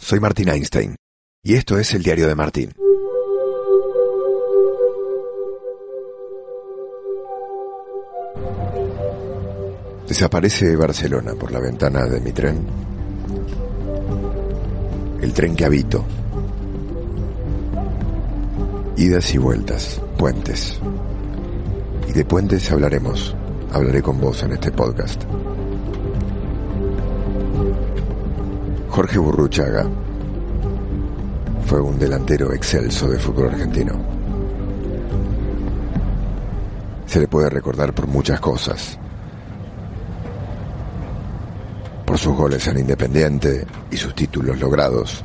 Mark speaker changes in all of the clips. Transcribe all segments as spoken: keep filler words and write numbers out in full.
Speaker 1: soy Martín Einstein y esto es el Diario de Martín. Desaparece Barcelona por la ventana de mi tren, el tren que habito. Idas y vueltas, puentes. Y de puentes hablaremos, hablaré con vos en este podcast. Jorge Burruchaga fue un delantero excelso de fútbol argentino. Se le puede recordar por muchas cosas. Por sus goles en Independiente y sus títulos logrados.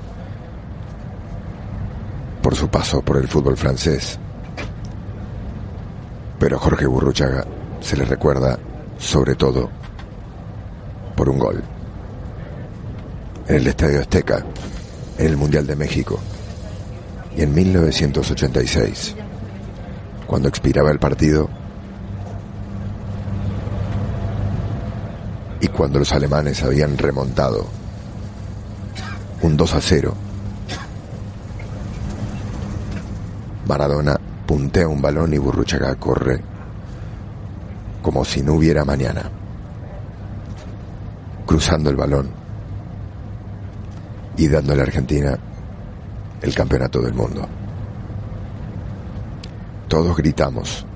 Speaker 1: Por su paso por el fútbol francés. Pero a Jorge Burruchaga se le recuerda sobre todo por un gol. En el Estadio Azteca, en el Mundial de México. Y en mil novecientos ochenta y seis, cuando expiraba el partido, y cuando los alemanes habían remontado un dos a cero, Maradona puntea un balón y Burruchaga corre como si no hubiera mañana, cruzando el balón y dándole a Argentina el campeonato del mundo. Todos gritamos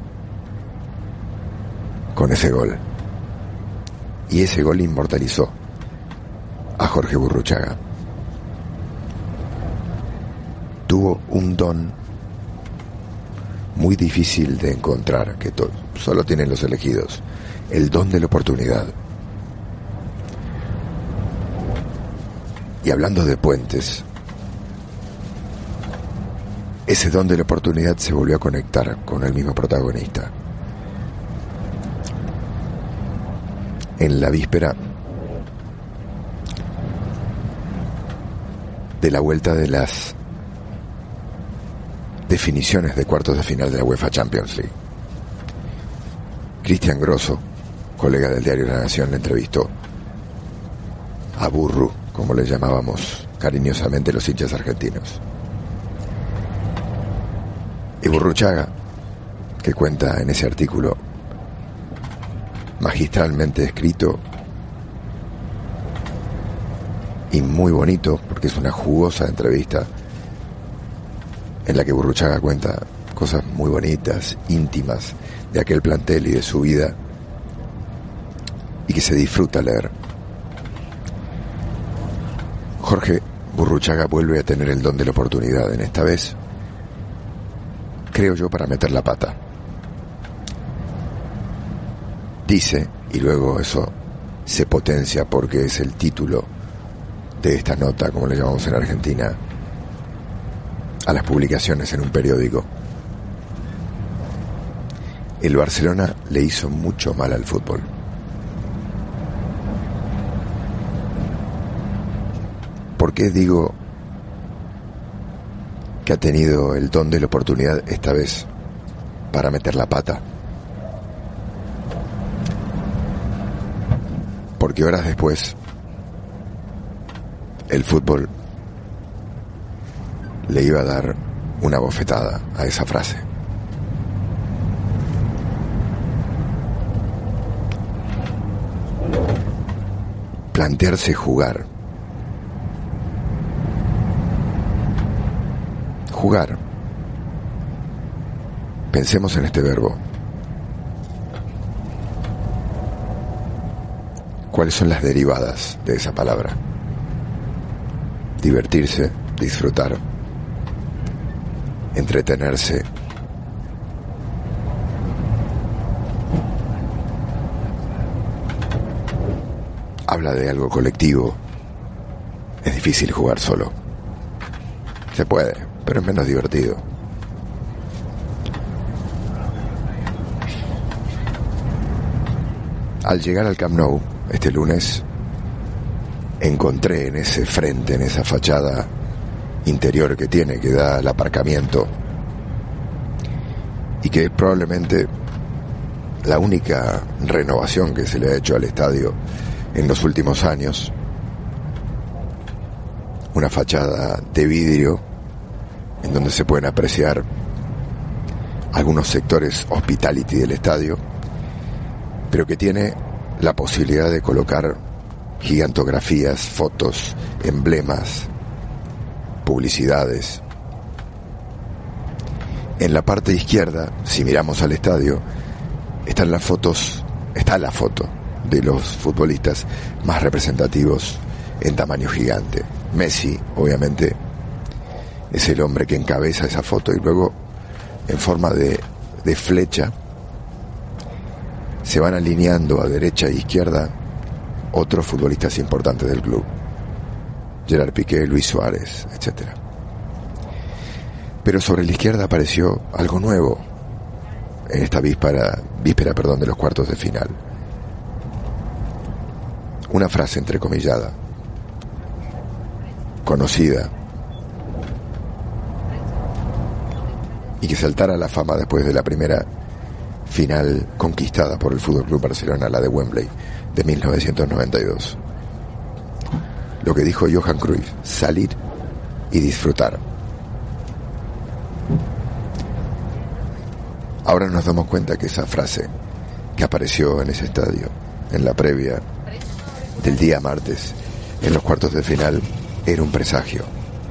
Speaker 1: con ese gol. Y ese gol inmortalizó a Jorge Burruchaga. Tuvo un don muy difícil de encontrar, que to- solo tienen los elegidos, el don de la oportunidad. Y hablando de puentes, ese don de la oportunidad se volvió a conectar con el mismo protagonista. En la víspera de la vuelta de las definiciones de cuartos de final de la UEFA Champions League, Cristian Grosso, colega del diario La Nación, le entrevistó a Burru, como le llamábamos cariñosamente los hinchas argentinos. Y Burruchaga, que cuenta en ese artículo magistralmente escrito y muy bonito, porque es una jugosa entrevista en la que Burruchaga cuenta cosas muy bonitas, íntimas de aquel plantel y de su vida, y que se disfruta leer. Jorge Burruchaga vuelve a tener el don de la oportunidad, en esta vez, creo yo, para meter la pata. Dice, y luego eso se potencia porque es el título de esta nota, como le llamamos en Argentina, a las publicaciones en un periódico. El Barcelona le hizo mucho mal al fútbol. ¿Por qué digo que ha tenido el don de la oportunidad esta vez para meter la pata? Porque horas después, el fútbol le iba a dar una bofetada a esa frase. Plantearse jugar. Jugar. Pensemos en este verbo. ¿Cuáles son las derivadas de esa palabra? Divertirse, disfrutar, entretenerse, habla de algo colectivo. Es difícil jugar solo. Se puede, pero es menos divertido. Al llegar al Camp Nou este lunes, encontré en ese frente, en esa fachada interior que tiene, que da al aparcamiento, y que es probablemente la única renovación que se le ha hecho al estadio en los últimos años, una fachada de vidrio en donde se pueden apreciar algunos sectores hospitality del estadio, pero que tiene la posibilidad de colocar gigantografías, fotos, emblemas, publicidades. En la parte izquierda, si miramos al estadio, están las fotos, está la foto de los futbolistas más representativos en tamaño gigante. Messi, obviamente, es el hombre que encabeza esa foto, y luego, en forma de, de flecha, se van alineando a derecha e izquierda otros futbolistas importantes del club. Gerard Piqué, Luis Suárez, etcétera. Pero sobre la izquierda apareció algo nuevo en esta víspera, víspera, perdón, de los cuartos de final. Una frase entrecomillada, conocida, y que saltara a la fama después de la primera final conquistada por el F C Barcelona, la de Wembley, de mil novecientos noventa y dos. Lo que dijo Johan Cruyff: salir y disfrutar. Ahora nos damos cuenta que esa frase que apareció en ese estadio, en la previa del día martes, en los cuartos de final, era un presagio.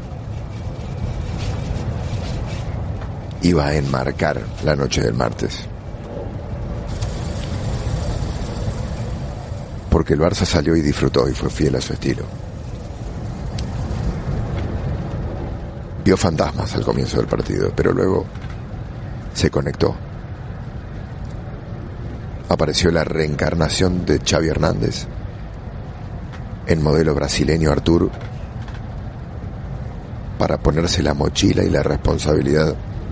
Speaker 1: Iba a enmarcar la noche del martes. Porque el Barça salió y disfrutó y fue fiel a su estilo. Vio fantasmas al comienzo del partido, pero luego se conectó. Apareció la reencarnación de Xavi Hernández en modelo brasileño Artur, para ponerse la mochila y la responsabilidad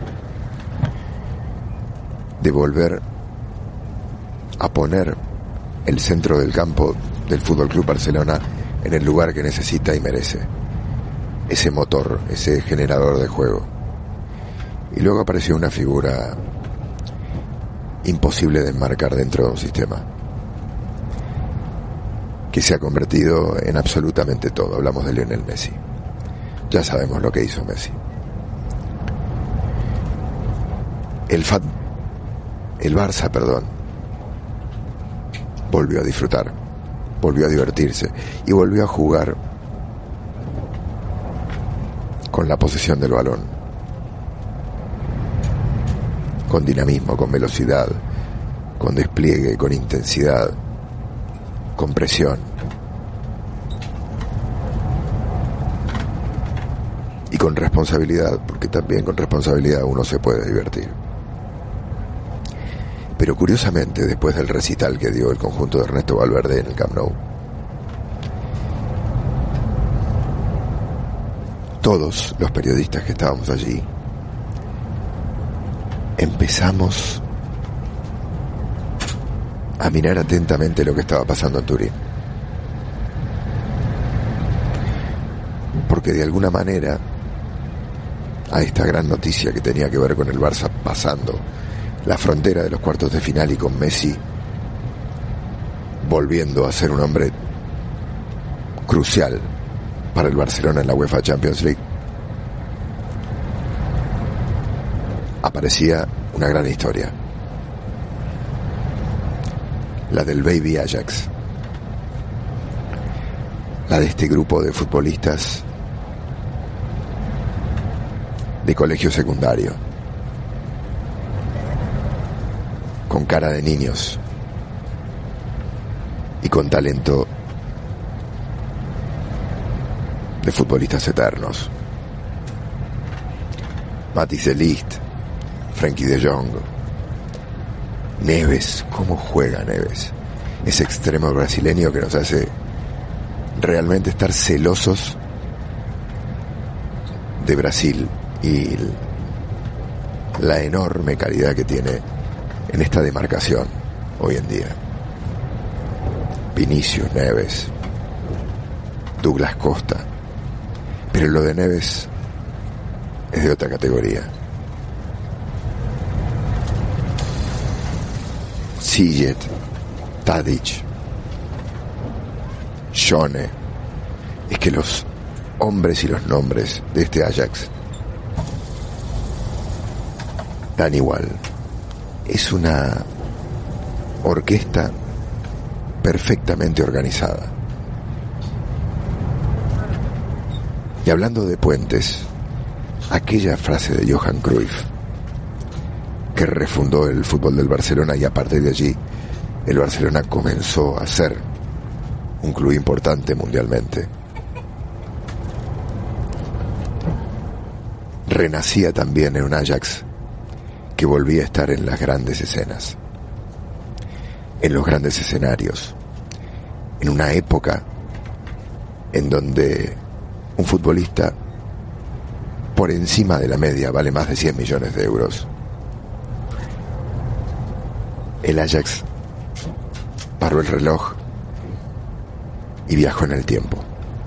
Speaker 1: de volver a poner el centro del campo del F C Barcelona en el lugar que necesita y merece. Ese motor, ese generador de juego. Y luego apareció una figura imposible de enmarcar dentro de un sistema, que se ha convertido en absolutamente todo. Hablamos de Lionel Messi. Ya sabemos lo que hizo Messi. El Fat, el Barça, perdón, volvió a disfrutar, volvió a divertirse y volvió a jugar con la posesión del balón, con dinamismo, con velocidad, con despliegue, con intensidad, con presión y con responsabilidad, porque también con responsabilidad uno se puede divertir. Pero curiosamente, después del recital que dio el conjunto de Ernesto Valverde en el Camp Nou, todos los periodistas que estábamos allí empezamos a mirar atentamente lo que estaba pasando en Turín. Porque de alguna manera a esta gran noticia que tenía que ver con el Barça pasando la frontera de los cuartos de final y con Messi volviendo a ser un hombre crucial para el Barcelona en la UEFA Champions League, aparecía una gran historia, la del Baby Ajax, la de este grupo de futbolistas de colegio secundario, con cara de niños y con talento de futbolistas eternos. Matthijs de Ligt, Frenkie de Jong, Neves. ¿Cómo juega Neves? Ese extremo brasileño que nos hace realmente estar celosos de Brasil y la enorme calidad que tiene en esta demarcación hoy en día. Vinicius, Neves, Douglas Costa. Pero lo de Neves es de otra categoría. Sijet, Tadic, Shone. Es que los hombres y los nombres de este Ajax dan igual. Es una orquesta perfectamente organizada. Y hablando de puentes, aquella frase de Johan Cruyff, que refundó el fútbol del Barcelona, y a partir de allí el Barcelona comenzó a ser un club importante mundialmente, renacía también en un Ajax que volvía a estar en las grandes escenas, en los grandes escenarios, en una época en donde un futbolista por encima de la media vale más de cien millones de euros. El Ajax paró el reloj y viajó en el tiempo.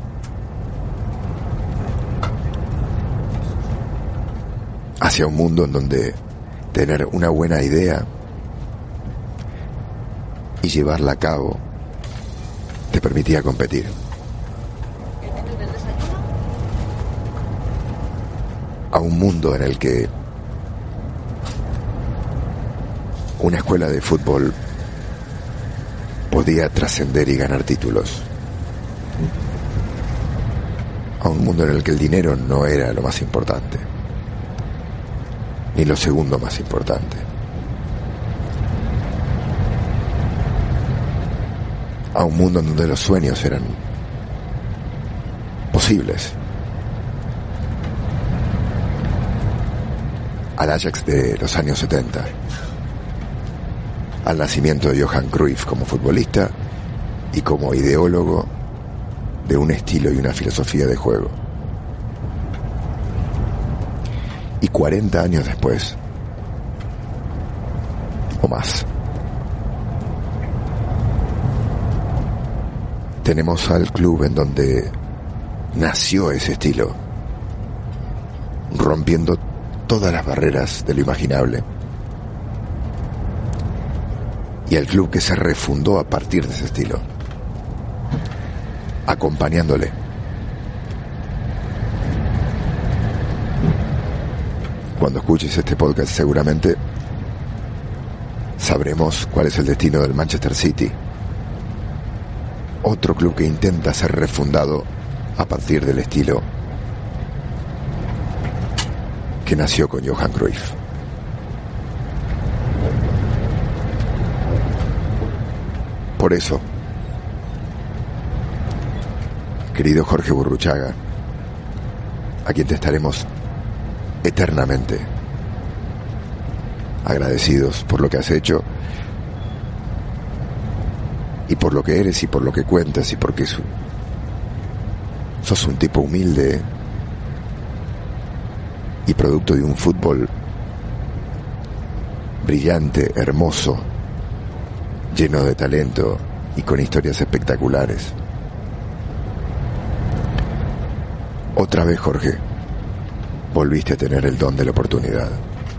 Speaker 1: Hacia un mundo en donde tener una buena idea y llevarla a cabo te permitía competir. A un mundo en el que una escuela de fútbol podía trascender y ganar títulos. A un mundo en el que el dinero no era lo más importante, ni lo segundo más importante. A un mundo en donde los sueños eran posibles. Al Ajax de los años setenta. Al nacimiento de Johan Cruyff como futbolista y como ideólogo de un estilo y una filosofía de juego. Y cuarenta años después, o más, tenemos al club en donde nació ese estilo, rompiendo todas las barreras de lo imaginable. Y el club que se refundó a partir de ese estilo, acompañándole. Cuando escuches este podcast seguramente sabremos cuál es el destino del Manchester City, otro club que intenta ser refundado a partir del estilo que nació con Johan Cruyff. Por eso, querido Jorge Burruchaga, a quien te estaremos eternamente agradecidos por lo que has hecho y por lo que eres y por lo que cuentas y porque sos un tipo humilde y producto de un fútbol brillante, hermoso, lleno de talento y con historias espectaculares. Otra vez, Jorge, volviste a tener el don de la oportunidad.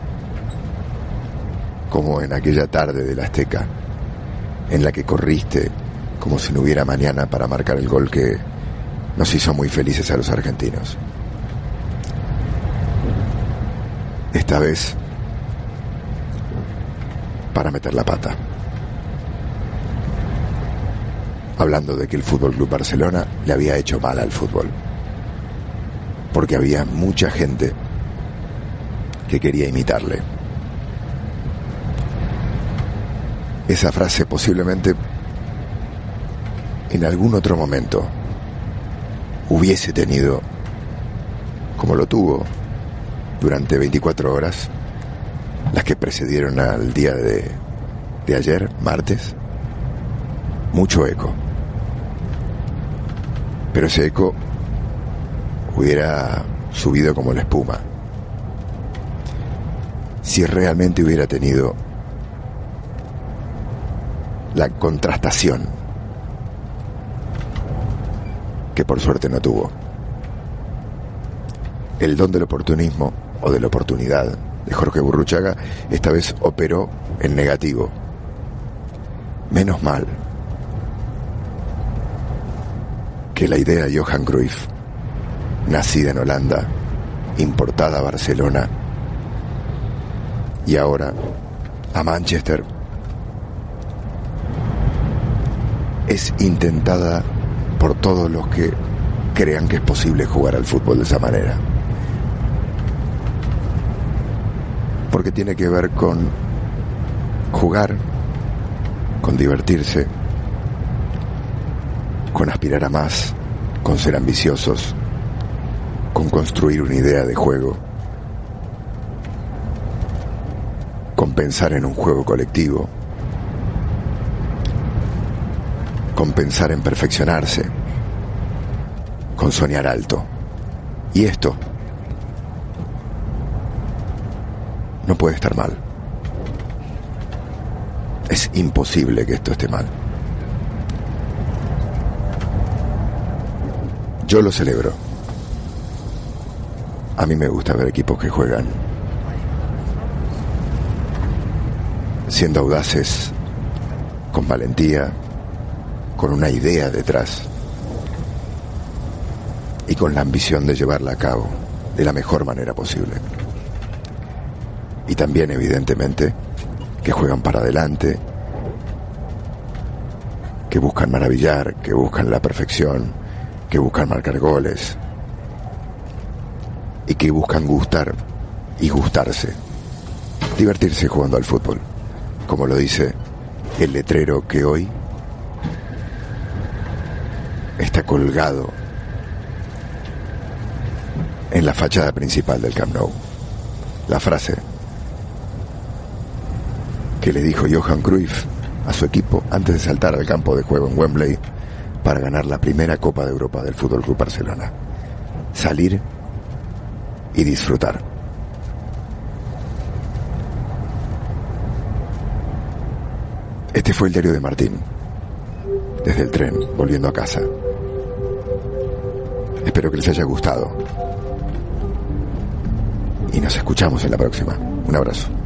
Speaker 1: Como en aquella tarde del Azteca, en la que corriste como si no hubiera mañana para marcar el gol que nos hizo muy felices a los argentinos. Esta vez, para meter la pata. Hablando de que el Fútbol Club Barcelona le había hecho mal al fútbol. Porque había mucha gente que quería imitarle. Esa frase posiblemente en algún otro momento hubiese tenido, como lo tuvo durante veinticuatro horas, las que precedieron al día de, de ayer, martes, mucho eco. Pero ese eco hubiera subido como la espuma si realmente hubiera tenido la contrastación que por suerte no tuvo. El don del oportunismo o de la oportunidad de Jorge Burruchaga esta vez operó en negativo. Menos mal que la idea de Johan Cruyff nacida en Holanda, importada a Barcelona y ahora a Manchester, es intentada por todos los que crean que es posible jugar al fútbol de esa manera. Porque tiene que ver con jugar, con divertirse, con aspirar a más, con ser ambiciosos, con construir una idea de juego, con pensar en un juego colectivo, con pensar en perfeccionarse, con soñar alto. Y esto no puede estar mal. Es imposible que esto esté mal. Yo lo celebro. A mí me gusta ver equipos que juegan siendo audaces, con valentía, con una idea detrás y con la ambición de llevarla a cabo de la mejor manera posible. Y también, evidentemente, que juegan para adelante, que buscan maravillar, que buscan la perfección, que buscan marcar goles y que buscan gustar y gustarse, divertirse jugando al fútbol, como lo dice el letrero que hoy está colgado en la fachada principal del Camp Nou. La frase que le dijo Johan Cruyff a su equipo antes de saltar al campo de juego en Wembley para ganar la primera Copa de Europa del F C Barcelona: salir y disfrutar. Este fue el diario de Martín, desde el tren, volviendo a casa. Espero que les haya gustado y nos escuchamos en la próxima. Un abrazo.